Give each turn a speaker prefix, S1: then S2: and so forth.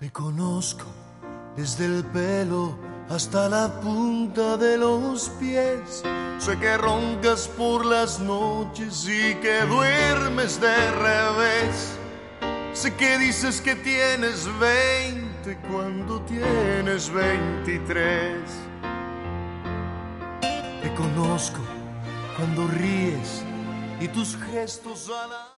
S1: Te conozco desde el pelo hasta la punta de los pies. Sé que roncas por las noches y que duermes de revés. Sé que dices que tienes 20 cuando tienes 23. Te conozco cuando ríes y tus gestos a la...